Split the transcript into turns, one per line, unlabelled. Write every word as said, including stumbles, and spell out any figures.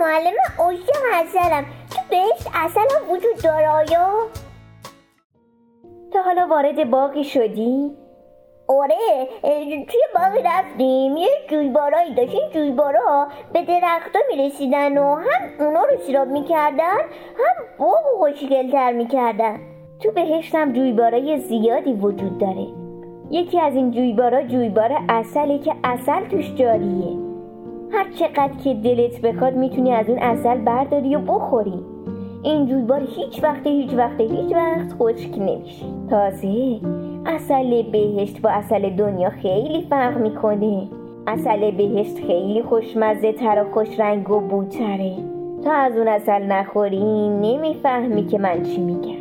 معلم عاشق عسلم. تو بهشت عسل هم وجود داره آیا؟
تا حالا وارد باغی شدی؟
آره، توی باغ رفتیم، یه جویبارایی داشت. این جویبارا به درختا میرسیدن و هم اونا رو سیراب میکردن هم باغ خوشگل‌تر میکردن.
تو بهشت هم جویبارای زیادی وجود داره. یکی از این جویبارا جویبار عسلی که عسل توش جاریه. هر چقدر که دلت بخواد میتونی از اون عسل برداری و بخوری. این جویبار هیچ وقت هیچ وقت هیچ وقت خشک نمیشه. تازه عسل بهشت با عسل دنیا خیلی فرق میکنه. عسل بهشت خیلی خوشمزه تر و خوش رنگ و بوتره. تا از اون عسل نخوری نمیفهمی که من چی میگم.